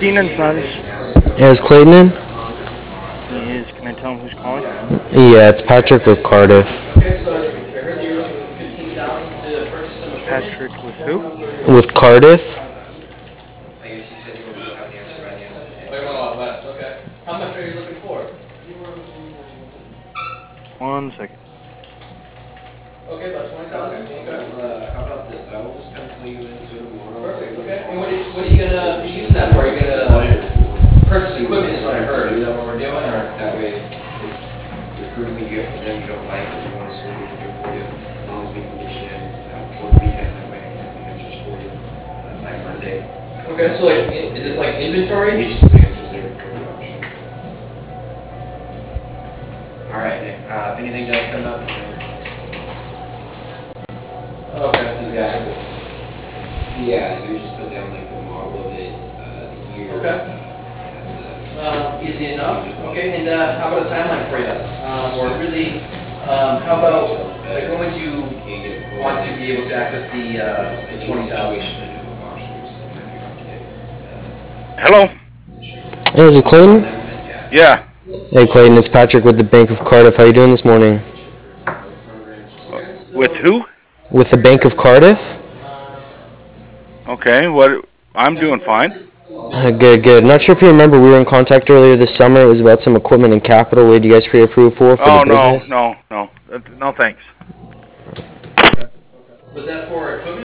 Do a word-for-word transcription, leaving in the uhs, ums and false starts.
Keenan Sons. Yeah, is Clayton in? He is. Can I tell him who's calling? Yeah, it's Patrick with Cardiff. Patrick with who? With Cardiff? One second. Okay, about twenty thousand. Okay. Uh, how about this? I will just pencil you in tomorrow. Perfect. Okay. And what are, what are you gonna be using that for? Are you gonna purchase equipment? Is what I heard. Is that what we're doing, or that way, if the equipment you get from them you don't like, or you want to swing it here for you, as long as we condition it uh, for the weekend, that way I can have the answers for you uh, by Monday. Okay. So like, is this like inventory? You just put answers there for the option. All right. Uh, if anything does come up. Okay, you got it. Yeah, you just put down like the model of it, uh, the year. Okay. Uh, uh, easy enough. Okay, and uh, how about a timeline for you? Um, or really, um, how about like when would you want to be able to access the uh, the twenty thousand? Hello? Hey, is it Clayton? Yeah. Hey Clayton, it's Patrick with the Bank of Cardiff. How you doing this morning? With who? With the Bank of Cardiff? Okay, what? I'm doing fine. Uh, good, good. Not sure if you remember, we were in contact earlier this summer. It was about some equipment and capital. We had you guys pre-approved for for Oh, the no, business. no, no. Uh, No, thanks.